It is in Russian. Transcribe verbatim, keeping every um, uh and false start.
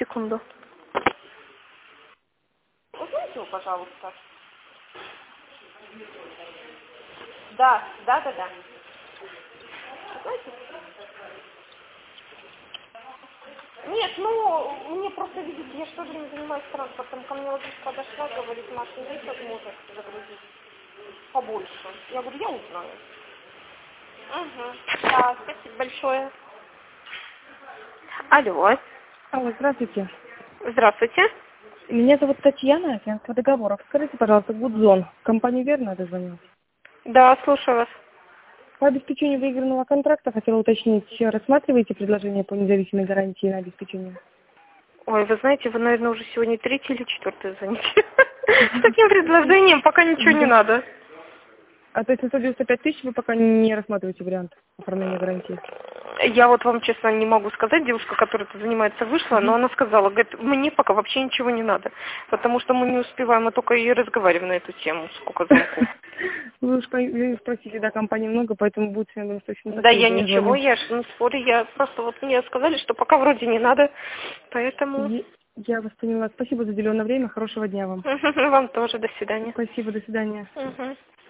секунду. Узнайте его, пожалуйста. Да, да, да, да. Знаете? Нет, ну, мне просто, видите, я что же не занимаюсь транспортом. Ко мне вот здесь подошла, говорит, Маша, есть возможность загрузить побольше. Я говорю, я узнаю. Угу. Да, спасибо большое. Алло. Алло, здравствуйте. Здравствуйте. Меня зовут Татьяна, агентство договоров. Скажите, пожалуйста, Гудзон. Компанию верно дозвонилась? Да, слушаю вас. По обеспечению выигранного контракта хотела уточнить, рассматриваете предложение по независимой гарантии на обеспечение? Ой, вы знаете, вы, наверное, уже сегодня третий или четвертый звоните. С таким предложением пока ничего не надо. А то есть на сто девяносто пять тысяч вы пока не рассматриваете вариант оформления гарантии? Я вот вам, честно, не могу сказать, девушка, которая это занимается, вышла, но она сказала, говорит, мне пока вообще ничего не надо, потому что мы не успеваем, мы только и разговариваем на эту тему, сколько звонков. Вы уж спросите, да, компаний много, поэтому будет, я думаю, точно Да, я ничего, я ж не спорю, я просто вот мне сказали, что пока вроде не надо, поэтому... Я вас поняла. Спасибо за уделенное время, хорошего дня вам. Вам тоже, до свидания. Спасибо, до свидания. Угу.